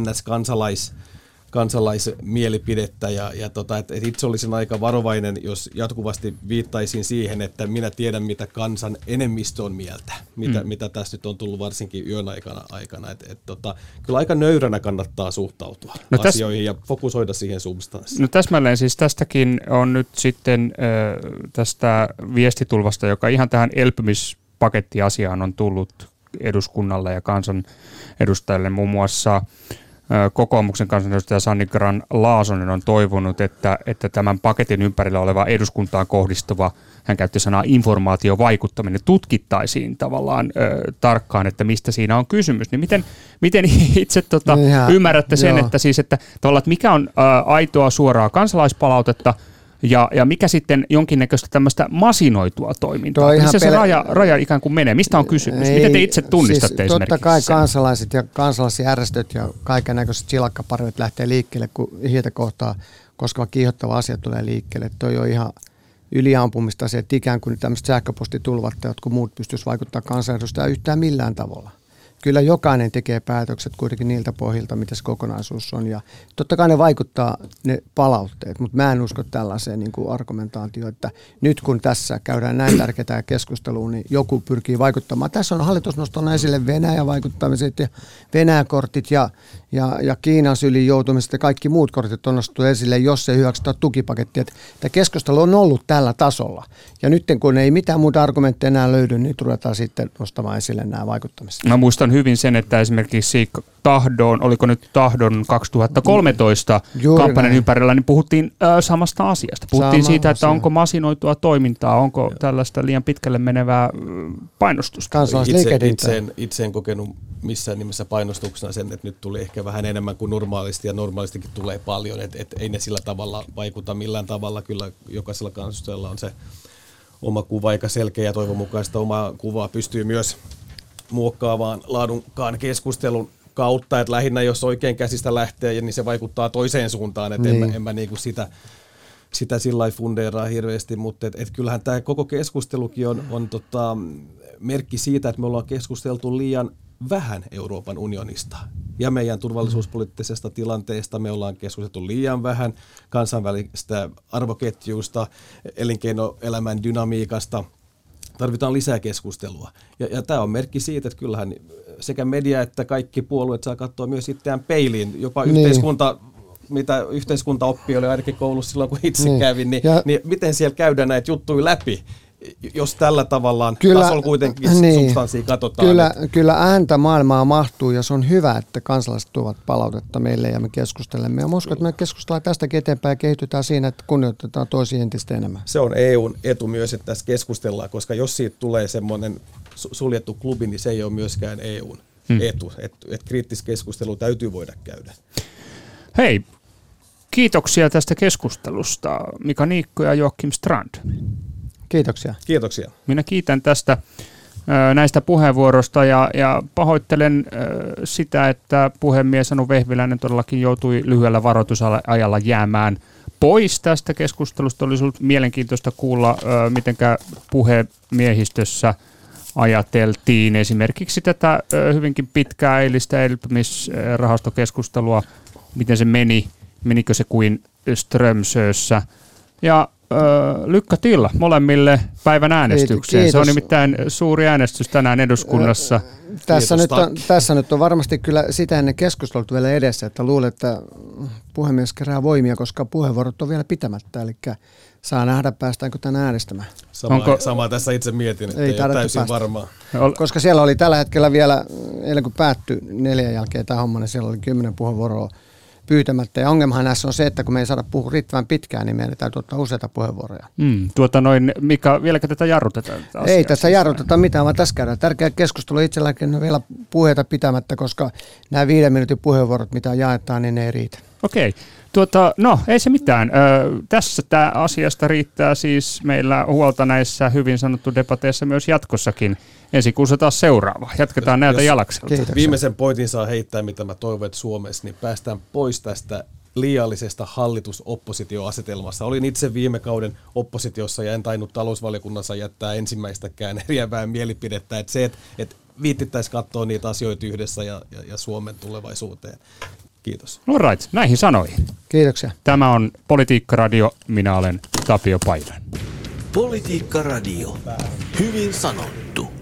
kansalaismielipidettä että itse olisin aika varovainen, jos jatkuvasti viittaisin siihen, että minä tiedän, mitä kansan enemmistö on mieltä, mitä tässä nyt on tullut varsinkin yön aikana. Kyllä aika nöyränä kannattaa suhtautua asioihin ja fokusoida siihen substanssiin. No täsmälleen siis tästäkin on nyt sitten tästä viestitulvasta, joka ihan tähän elpymispakettiasiaan on tullut eduskunnalle ja kansan edustajille muun muassa kokoomuksen kansanedustaja Sanni Grahn-Laasonen on toivonut, että tämän paketin ympärillä oleva eduskuntaan kohdistuva, hän käytti sanaa informaatiovaikuttaminen, tutkittaisiin tavallaan tarkkaan, että mistä siinä on kysymys. Niin miten itse ymmärrätte sen, että tavallaan, että mikä on aitoa suoraa kansalaispalautetta, ja mikä sitten jonkinnäköistä tämmöistä masinoitua toimintaa? Missä se raja ikään kuin menee? Mistä on kysymys? Miten te itse tunnistatte esimerkiksi totta kai kansalaiset ja kansalaisjärjestöt ja kaikennäköiset silakkaparvet lähtee liikkeelle, kun hiiltä kohtaa koskeva kiihottava asia tulee liikkeelle. Toi on ihan yliampumista se, että ikään kuin tämmöiset sähköpostitulvat tai jotkut muut pystyisi vaikuttaa kansanedustajaan yhtään millään tavalla. Kyllä jokainen tekee päätökset kuitenkin niiltä pohjilta, mitä se kokonaisuus on. Ja totta kai ne vaikuttaa ne palautteet, mutta mä en usko tällaiseen niin kuin argumentaatioon, että nyt kun tässä käydään näin tärkeää keskustelua, niin joku pyrkii vaikuttamaan. Tässä on hallitus nostanut esille Venäjän vaikuttamiset ja Venäjä-kortit ja Kiinan syliin joutumiset ja kaikki muut kortit on nostettu esille, jos ei hyväksytä tukipakettia. Tämä keskustelu on ollut tällä tasolla. Ja nyt kun ei mitään muuta argumentteja enää löydy, niin ruvetaan sitten nostamaan esille nämä vaikuttamiset. Mä muistan hyvin sen, että esimerkiksi oliko nyt Tahdon 2013 kampanjan ympärillä, niin puhuttiin samasta asiasta. Puhuttiin siitä, että onko masinoitua toimintaa, onko tällaista liian pitkälle menevää painostusta. Itse en kokenut missään nimessä painostuksena sen, että nyt tuli ehkä vähän enemmän kuin normaalisti, ja normaalistikin tulee paljon, että ei ne sillä tavalla vaikuta millään tavalla. Kyllä jokaisella kansanedustajalla on se oma kuva, eikä selkeä, ja toivon mukaan sitä omaa kuvaa pystyy myös muokkaamaan laadukkaan keskustelun kautta, että lähinnä jos oikein käsistä lähtee, niin se vaikuttaa toiseen suuntaan, että en mä niinku sitä sillä lailla fundeeraa hirveästi, mutta kyllähän tämä koko keskustelukin on merkki siitä, että me ollaan keskusteltu liian vähän Euroopan unionista ja meidän turvallisuuspoliittisesta tilanteesta. Me ollaan keskusteltu liian vähän kansainvälistä arvoketjuista, elinkeinoelämän dynamiikasta. Tarvitaan lisää keskustelua. Ja tämä on merkki siitä, että kyllähän sekä media että kaikki puolueet saa katsoa myös itseään peiliin. Jopa mitä yhteiskuntaoppi oli ainakin koulussa silloin, kun itse kävin, niin miten siellä käydään näitä juttuja läpi, jos tällä tavallaan tasolla kuitenkin substanssia katsotaan. Kyllä ääntä maailmaa mahtuu, ja se on hyvä, että kansalaiset tuovat palautetta meille ja me keskustelemme. Ja uskon, että me keskustellaan tästäkin eteenpäin ja kehitytään siinä, että kunnioitetaan toisia entistä enemmän. Se on EUn etu myös, että tässä keskustellaan, koska jos siitä tulee semmoinen suljettu klubi, niin se ei ole myöskään EUn etu. Että kriittistä keskustelua täytyy voida käydä. Hei, kiitoksia tästä keskustelusta, Mika Niikko ja Joakim Strand. Kiitoksia. Minä kiitän tästä näistä puheenvuoroista ja pahoittelen sitä, että puhemies Anu Vehviläinen todellakin joutui lyhyellä varoitusajalla jäämään pois tästä keskustelusta. Olisi ollut mielenkiintoista kuulla, mitenkä puhemiehistössä ajateltiin esimerkiksi tätä hyvinkin pitkää eilistä elpymisrahastokeskustelua, miten se menikö se kuin Strömsössä. Ja lycka till molemmille päivän äänestykseen. Kiitos. Se on nimittäin suuri äänestys tänään eduskunnassa. Tässä nyt on varmasti kyllä sitä ennen keskustelut vielä edessä, että luulen, että puhemies kerää voimia, koska puheenvuorot on vielä pitämättä, eli saa nähdä, päästäänkö tänään äänestämään. Sama tässä itse mietin, että ei ole täysin varmaa. Koska siellä oli tällä hetkellä vielä, eilen kun päättyi 4 jälkeen tämä homma, niin siellä oli 10 puheenvuoroa pyytämättä. Ja ongelmahan näissä on se, että kun me ei saada puhua riittävän pitkään, niin meidän täytyy ottaa useita puheenvuoroja. Mika, vieläkö tätä jarrutetaan? Ei tässä jarruteta mitään, vaan tässä käydään tärkeä keskustelu. Itselläkin on vielä puheita pitämättä, koska nämä 5 minuutin puheenvuorot, mitä jaetaan, niin ne ei riitä. Okei. No, ei se mitään. Tässä tämä asiasta riittää siis meillä huolta näissä hyvin sanottu debateissa myös jatkossakin. Ensi kuussa taas seuraava. Jatketaan näiltä jalakselta. Kiitoksia. Viimeisen pointin saa heittää, mitä mä toivon, että Suomessa, niin päästään pois tästä liiallisesta hallitus-oppositioasetelmassa. Olin itse viime kauden oppositiossa ja en tainnut talousvaliokunnassa jättää ensimmäistäkään eriävää mielipidettä. Että se, että viittittäisiin katsoa niitä asioita yhdessä ja Suomen tulevaisuuteen. Kiitos. All right, näihin sanoihin. Kiitoksia. Tämä on Politiikka Radio. Minä olen Tapio Pajunen. Politiikka Radio. Hyvin sanottu.